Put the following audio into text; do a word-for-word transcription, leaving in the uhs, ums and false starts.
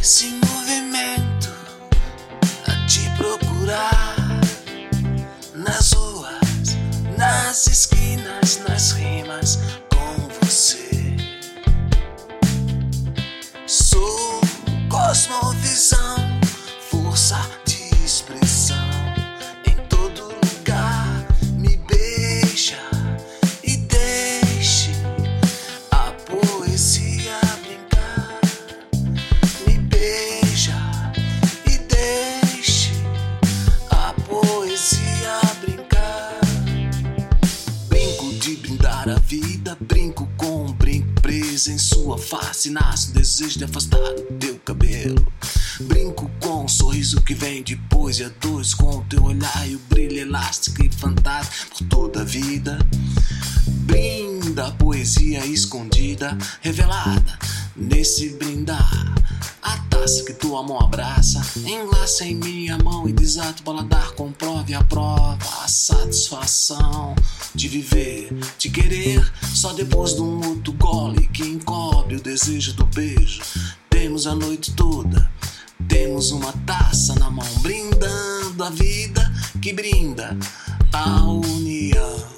esse movimento a te procurar nas ruas, nas esquinas, nas rimas com você. Sou cosmovisão, força de expressão. Em todo lugar me beija e deixe a poesia brincar. Me beija e deixe a poesia brincar. Brinco de brindar a vida, brinco com um brinco preso em sua face. Nasce o desejo de afastar o teu cabelo. Brinco com um sorriso que vem depois e a dois com o teu olhar e o brilho elástico e fantasma por toda a vida. Brinda a poesia escondida, revelada nesse brindar. A taça que tua mão abraça, enlaça em minha mão e desata o paladar. Comprove a prova, a satisfação de viver, de querer. Só depois de um outro gole que encobre o desejo do beijo. Temos a noite toda, temos uma taça na mão, brindando a vida que brinda a união.